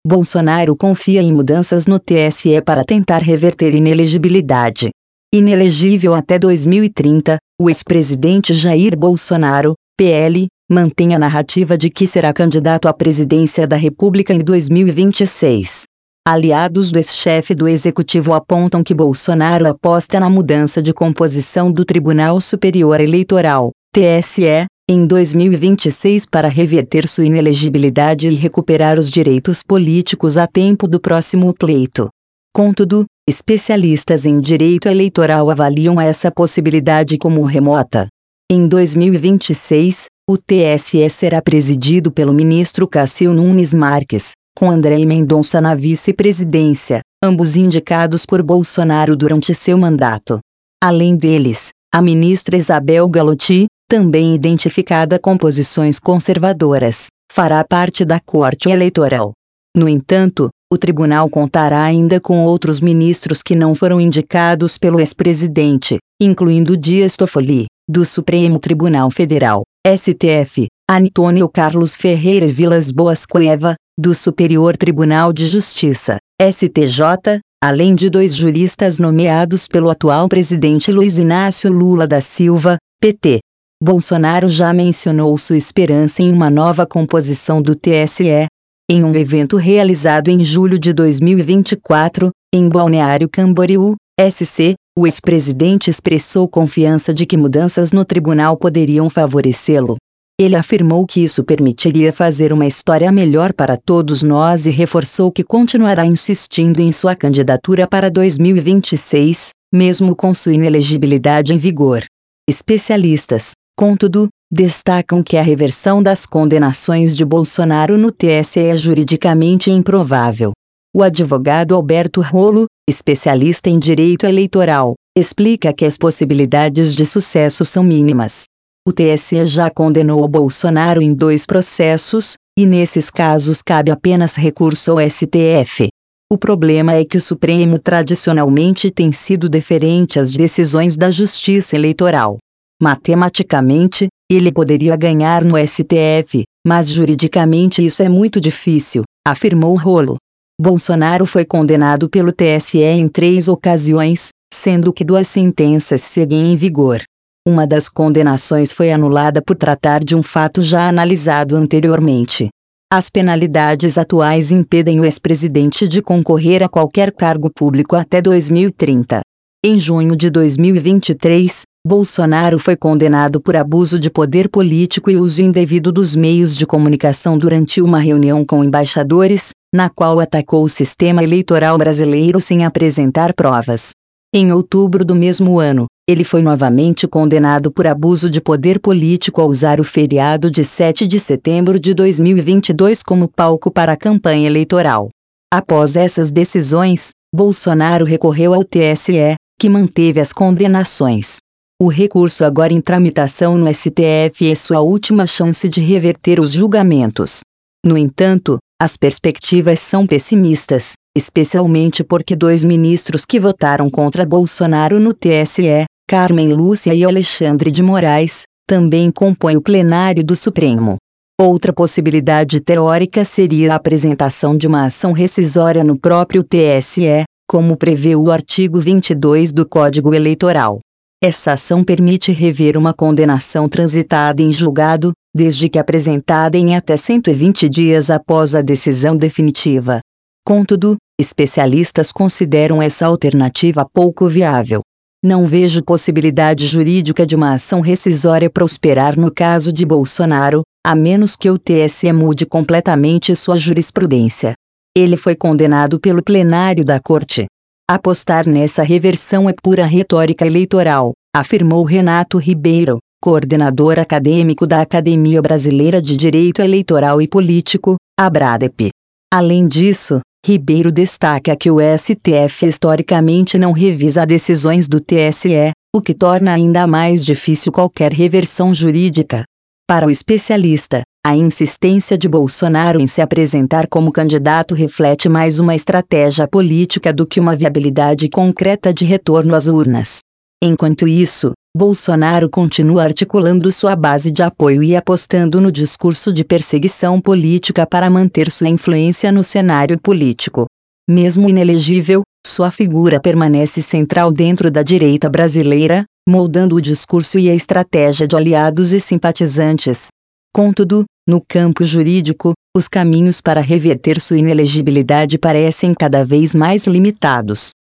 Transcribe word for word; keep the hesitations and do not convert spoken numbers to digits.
Bolsonaro confia em mudanças no T S E para tentar reverter inelegibilidade. Inelegível até dois mil e trinta, o ex-presidente Jair Bolsonaro, P L, mantém a narrativa de que será candidato à presidência da República em dois mil e vinte e seis. Aliados do ex-chefe do Executivo apontam que Bolsonaro aposta na mudança de composição do Tribunal Superior Eleitoral, T S E, em dois mil e vinte e seis para reverter sua inelegibilidade e recuperar os direitos políticos a tempo do próximo pleito. Contudo, especialistas em direito eleitoral avaliam essa possibilidade como remota. Em dois mil e vinte e seis, o T S E será presidido pelo ministro Cássio Nunes Marques, com André Mendonça na vice-presidência, ambos indicados por Bolsonaro durante seu mandato. Além deles, a ministra Isabel Galotti, também identificada com posições conservadoras, fará parte da Corte Eleitoral. No entanto, o tribunal contará ainda com outros ministros que não foram indicados pelo ex-presidente, incluindo Dias Toffoli, do Supremo Tribunal Federal, S T F, Antônio Carlos Ferreira Vilas Boas Cueva, do Superior Tribunal de Justiça, S T J, além de dois juristas nomeados pelo atual presidente Luiz Inácio Lula da Silva, P T. Bolsonaro já mencionou sua esperança em uma nova composição do T S E. Em um evento realizado em julho de dois mil e vinte e quatro, em Balneário Camboriú, S C, o ex-presidente expressou confiança de que mudanças no tribunal poderiam favorecê-lo. Ele afirmou que isso permitiria fazer uma história melhor para todos nós e reforçou que continuará insistindo em sua candidatura para dois mil e vinte e seis, mesmo com sua inelegibilidade em vigor. Especialistas, contudo, destacam que a reversão das condenações de Bolsonaro no T S E é juridicamente improvável. O advogado Alberto Rolo, especialista em direito eleitoral, explica que as possibilidades de sucesso são mínimas. O T S E já condenou Bolsonaro em dois processos, e nesses casos cabe apenas recurso ao S T F. O problema é que o Supremo tradicionalmente tem sido deferente às decisões da Justiça Eleitoral. Matematicamente, ele poderia ganhar no S T F, mas juridicamente isso é muito difícil, afirmou Rolo. Bolsonaro foi condenado pelo T S E em três ocasiões, sendo que duas sentenças seguem em vigor. Uma das condenações foi anulada por tratar de um fato já analisado anteriormente. As penalidades atuais impedem o ex-presidente de concorrer a qualquer cargo público até dois mil e trinta. Em junho de dois mil e vinte e três, Bolsonaro foi condenado por abuso de poder político e uso indevido dos meios de comunicação durante uma reunião com embaixadores, na qual atacou o sistema eleitoral brasileiro sem apresentar provas. Em outubro do mesmo ano, ele foi novamente condenado por abuso de poder político ao usar o feriado de sete de setembro de dois mil e vinte e dois como palco para a campanha eleitoral. Após essas decisões, Bolsonaro recorreu ao T S E, que manteve as condenações. O recurso agora em tramitação no S T F é sua última chance de reverter os julgamentos. No entanto, as perspectivas são pessimistas, especialmente porque dois ministros que votaram contra Bolsonaro no T S E, Carmen Lúcia e Alexandre de Moraes, também compõem o plenário do Supremo. Outra possibilidade teórica seria a apresentação de uma ação rescisória no próprio T S E, como prevê o artigo vinte e dois do Código Eleitoral. Essa ação permite rever uma condenação transitada em julgado, desde que apresentada em até cento e vinte dias após a decisão definitiva. Contudo, especialistas consideram essa alternativa pouco viável. Não vejo possibilidade jurídica de uma ação rescisória prosperar no caso de Bolsonaro, a menos que o T S E mude completamente sua jurisprudência. Ele foi condenado pelo plenário da Corte. Apostar nessa reversão é pura retórica eleitoral, afirmou Renato Ribeiro, coordenador acadêmico da Academia Brasileira de Direito Eleitoral e Político, ABRADEP. Além disso, Ribeiro destaca que o S T F historicamente não revisa decisões do T S E, o que torna ainda mais difícil qualquer reversão jurídica. Para o especialista, a insistência de Bolsonaro em se apresentar como candidato reflete mais uma estratégia política do que uma viabilidade concreta de retorno às urnas. Enquanto isso, Bolsonaro continua articulando sua base de apoio e apostando no discurso de perseguição política para manter sua influência no cenário político. Mesmo inelegível, sua figura permanece central dentro da direita brasileira, moldando o discurso e a estratégia de aliados e simpatizantes. Contudo, no campo jurídico, os caminhos para reverter sua inelegibilidade parecem cada vez mais limitados.